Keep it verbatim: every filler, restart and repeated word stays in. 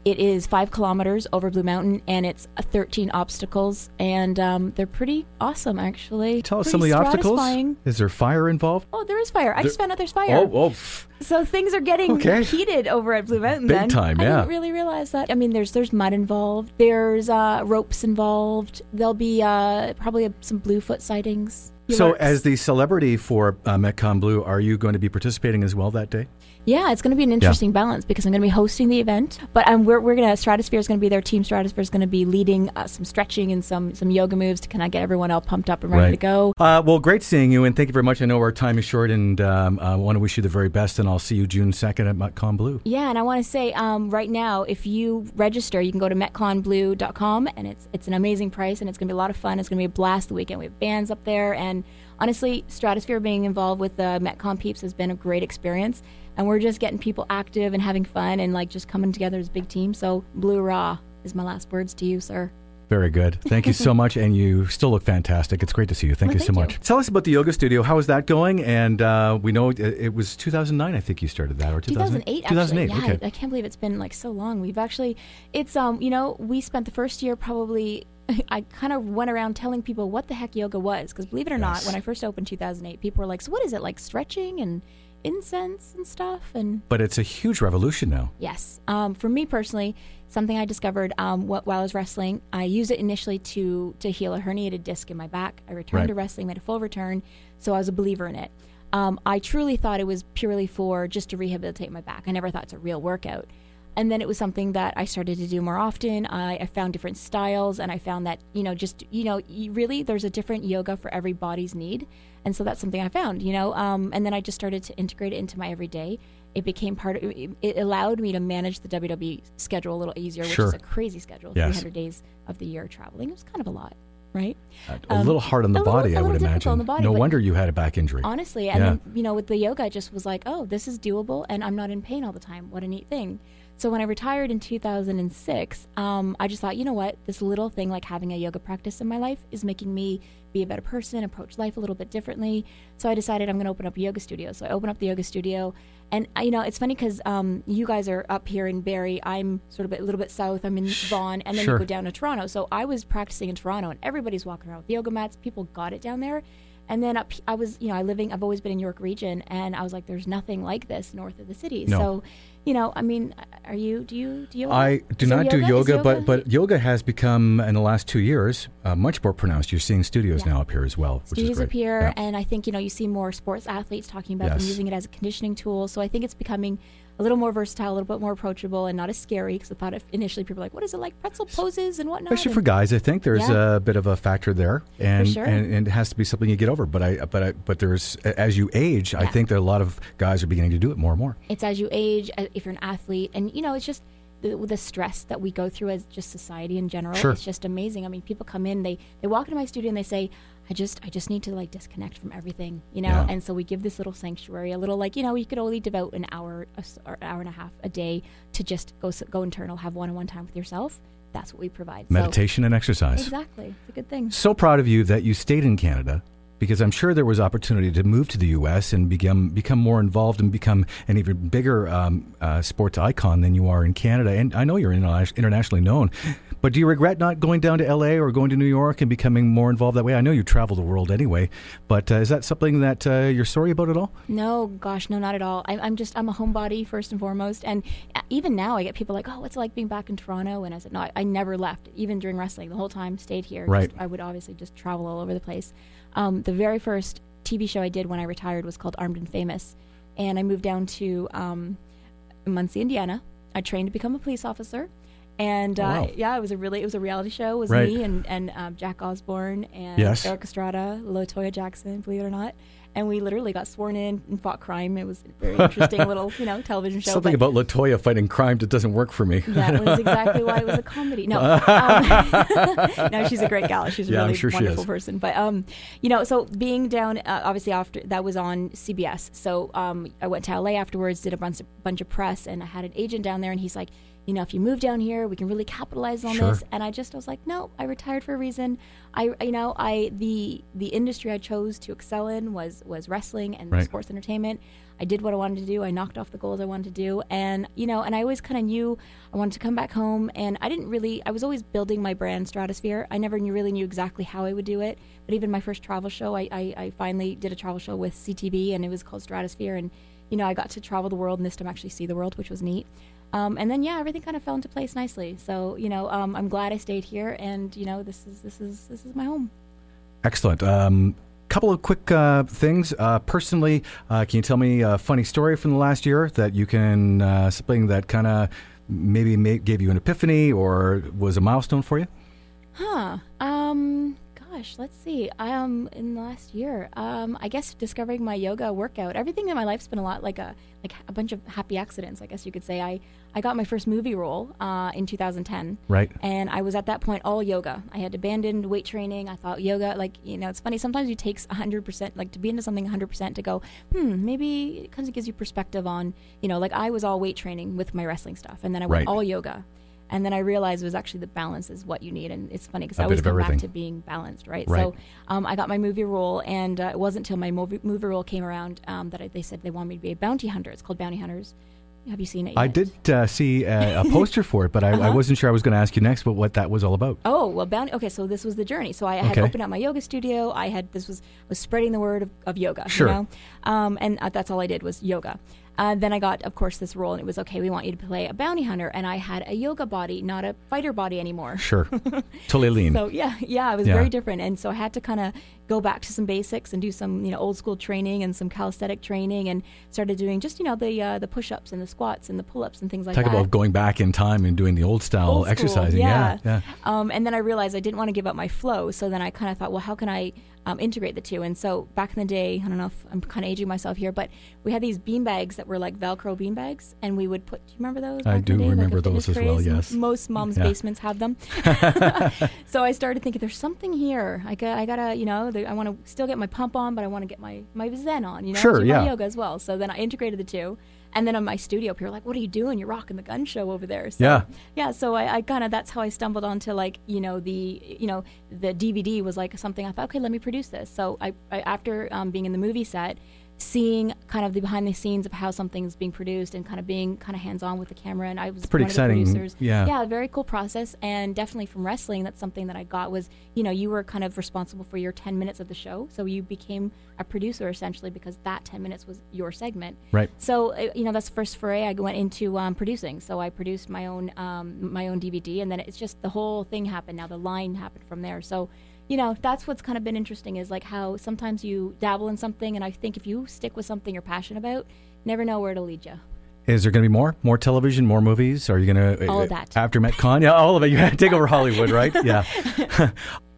It is five kilometers over Blue Mountain, and it's uh, thirteen obstacles, and um, they're pretty awesome, actually. Tell us pretty some of the obstacles. satisfying. Is there fire involved? Oh, there is fire. I There- just found out there's fire. Oh, oh. pff. So things are getting Okay. heated over at Blue Mountain. Big then. time, I yeah. didn't really realize that. I mean, there's there's mud involved. There's uh, ropes involved. There'll be uh, probably a, some Bluefoot sightings. He So, lurks. as the celebrity for uh, Metcon Blue, are you going to be participating as well that day? Yeah, it's going to be an interesting balance because I'm going to be hosting the event, but um, we're we're going to Stratosphere is going to be there. Team Stratosphere is going to be leading uh, some stretching and some some yoga moves to kind of get everyone all pumped up and ready Right. to go. Uh, well, great seeing you, and thank you very much. I know our time is short, and um, I want to wish you the very best, and I'll see you June second at Metcon Blue. Yeah, and I want to say um, right now, if you register, you can go to metcon blue dot com, and it's it's an amazing price, and it's going to be a lot of fun. It's going to be a blast the weekend. We have bands up there, and honestly, Stratosphere being involved with the Metcon peeps has been a great experience. And we're just getting people active and having fun and like just coming together as a big team. So Blue Raw is my last words to you, sir. Very good. Thank you so much, and you still look fantastic. It's great to see you. Thank Well, you so thank much. you. Tell us about the yoga studio. How is that going? And uh, we know it, it was two thousand nine, I think you started that, or two thousand eight, two thousand eight, actually. Yeah, okay. I, I can't believe it's been like so long. We've actually, it's, um, you know, we spent the first year probably, I kind of went around telling people what the heck yoga was. Because believe it or not, Yes. when I first opened two thousand eight, people were like, so what is it, like stretching and incense and stuff? And But it's a huge revolution now. yes. Um, for me personally, something I discovered um, wh- while I was wrestling, I used it initially to to heal a herniated disc in my back. I returned Right. to wrestling, made a full return, so I was a believer in it. Um, I truly thought it was purely for just to rehabilitate my back. I never thought it's a real workout. And then it was something that I started to do more often. I, I found different styles, and I found that, you know, just, you know, you really, there's a different yoga for every body's need. And so that's something I found, you know. Um, and then I just started to integrate it into my everyday. It became part of it. It allowed me to manage the W W E schedule a little easier, which Sure. is a crazy schedule, Yes. three hundred days of the year traveling. It was kind of a lot, right? Uh, a Um, little hard on the a little- body, a I would little difficult imagine. on the body, no but- wonder you had a back injury. Honestly, and Yeah. then, you know, with the yoga, I just was like, oh, this is doable, and I'm not in pain all the time. What a neat thing. So when I retired in two thousand six, um, I just thought, you know what, this little thing like having a yoga practice in my life is making me be a better person, approach life a little bit differently. So I decided I'm going to open up a yoga studio. So I opened up the yoga studio, and I, you know, it's funny because um, you guys are up here in Barrie. I'm sort of a little bit south. I'm in Vaughan, and then Sure. you go down to Toronto. So I was practicing in Toronto, and everybody's walking around with yoga mats. People got it down there. And then up, I was, you know, I living, I've always been in York region, and I was like, there's nothing like this north of the city. No. So, you know, I mean, are you, do you, do yoga? I do Is there not do Is yoga, but but yoga has become, in the last two years, uh, much more pronounced. You're seeing studios Yeah. now up here as well, which Studios is great. up here, Yeah. and I think, you know, you see more sports athletes talking about Yes. them using it as a conditioning tool. So I think it's becoming a little more versatile, a little bit more approachable, and not as scary. Because I thought if initially people were like, what is it, like pretzel poses and whatnot? Especially And- for guys, I think there's Yeah. a bit of a factor there, and, sure. and and it has to be something you get over. But I but I but there's as you age, I Yeah. think that a lot of guys are beginning to do it more and more. It's as you age, uh, if you're an athlete, and you know, it's just the, the stress that we go through as just society in general. Sure. It's just amazing. I mean, people come in, they they walk into my studio and they say, I just I just need to like disconnect from everything, you know. Yeah. And so we give this little sanctuary, a little like, you know, you could only devote an hour a s- or hour and a half a day to just go s- go internal, have one-on-one time with yourself. That's what we provide. So- Meditation and exercise. exactly, it's a good thing. So proud of you that you stayed in Canada, because I'm sure there was opportunity to move to the U S and become become more involved and become an even bigger um, uh, sports icon than you are in Canada. And I know you're interna- internationally known, but do you regret not going down to L A or going to New York and becoming more involved that way? I know you travel the world anyway, but uh, is that something that uh, you're sorry about at all? No, gosh, no, not at all. I'm, I'm just, I'm a homebody first and foremost. And uh, even now I get people like, oh, what's it like being back in Toronto? And I said, no, I, I never left, even during wrestling. The whole time stayed here. Right. Just, I would obviously just travel all over the place. Um, the very first T V show I did when I retired was called Armed and Famous. And I moved down to um, Muncie, Indiana. I trained to become a police officer. And uh, Oh, wow. yeah, it was a really, it was a reality show. It was Right. me and, and um, Jack Osborne and Yes. Eric Estrada, LaToya Jackson, believe it or not. And we literally got sworn in and fought crime. It was a very interesting little, you know, television show. Something but about LaToya fighting crime that doesn't work for me. that was exactly why it was a comedy. No, um, no, she's a great gal. She's a Yeah, I'm really sure she wonderful is. person. But um, you know, so being down, uh, obviously after that was on C B S. So um, I went to L A afterwards, did a bunch of, bunch of press, and I had an agent down there, and he's like, you know, if you move down here, we can really capitalize on Sure. this. And I just was like, no, I retired for a reason. I, you know, I the the industry I chose to excel in was was wrestling and Right. sports entertainment. I did what I wanted to do. I knocked off the goals I wanted to do, and you know, and I always kind of knew I wanted to come back home. And I didn't really. I was always building my brand, Stratosphere. I never knew, really knew exactly how I would do it. But even my first travel show, I, I, I finally did a travel show with C T V, and it was called Stratosphere. And you know, I got to travel the world and this time actually see the world, which was neat. Um, and then yeah, everything kind of fell into place nicely. So you know, um, I'm glad I stayed here, and you know, this is this is this is my home. Excellent. Um, couple of quick uh, things. Uh, personally, uh, can you tell me a funny story from the last year that you can uh, something that kind of maybe ma- gave you an epiphany or was a milestone for you? Huh. Um. Gosh. Let's see. Um. In the last year, um. I guess discovering my yoga workout. Everything in my life's been a lot like a like a bunch of happy accidents. I guess you could say. I I got my first movie role uh, in two thousand ten. Right. And I was at that point all yoga. I had abandoned weight training. I thought yoga, like, you know, it's funny. Sometimes it takes one hundred percent, like to be into something one hundred percent to go, hmm, maybe it kind of gives you perspective on, you know, like I was all weight training with my wrestling stuff. And then I went Right. all yoga. And then I realized it was actually the balance is what you need. And it's funny because A I always bit of come everything. back to being balanced, right? Right. So um, I got my movie role, and uh, it wasn't until my movie, movie role came around um, that I, they said they wanted me to be a bounty hunter. It's called Bounty Hunters. Have you seen it yet? I did uh, see a, a poster for it, but I, I Uh-huh. wasn't sure. I was going to ask you next, but what that was all about. Oh, well, bounty. Okay, so this was the journey. So I had Okay. opened up my yoga studio. I had this was was spreading the word of, of yoga. Sure. You know? Um, and uh, that's all I did was yoga. Uh, then I got, of course, this role, and it was okay. We want you to play a bounty hunter, and I had a yoga body, not a fighter body anymore. Sure. Totally lean. So yeah, yeah, it was Yeah. very different, and so I had to kind of go back to some basics and do some, you know, old school training and some calisthenic training, and started doing just, you know, the uh, the push ups and the squats and the pull ups and things like Talk that. about going back in time and doing the old style Old school, exercising. Yeah. yeah. Um, and then I realized I didn't want to give up my flow. So then I kind of thought, well, how can I um, integrate the two? And so back in the day, I don't know if I'm kind of aging myself here, but we had these bean bags that were like Velcro bean bags, and we would put. Do you remember those? I back in do the day? remember like a those fitness as well, craze? M- yes. Most moms' Yeah. basements have them. So I started thinking, there's something here. I got, I gotta, you know, the, I want to still get my pump on, but I want to get my my Zen on. You know, Sure, do yeah. my yoga as well. So then I integrated the two. And then on my studio, people were like, "What are you doing? You're rocking the gun show over there." So, Yeah. yeah. So I, I kind of that's how I stumbled onto like you know the you know the D V D was like something I thought, okay, let me produce this. So I, I after um, being in the movie set, seeing kind of the behind the scenes of how something's being produced and kind of being kind of hands on with the camera, and I was pretty one exciting, of the producers. yeah. Yeah, very cool process, and definitely from wrestling, that's something that I got was you know you were kind of responsible for your ten minutes of the show, so you became a producer essentially because that ten minutes was your segment. Right. So uh, you know that's the first foray I went into um, producing. So I produced my own um, my own D V D, and then it's just the whole thing happened. Now the line happened from there. So you know that's what's kind of been interesting is like how sometimes you dabble in something, and I think if you stick with something you're passionate about, never know where it'll lead you. Is there going to be more? More television? More movies? Are you going to... All of that. After MetCon? Yeah, all of it. You had to take over Hollywood, right? Yeah.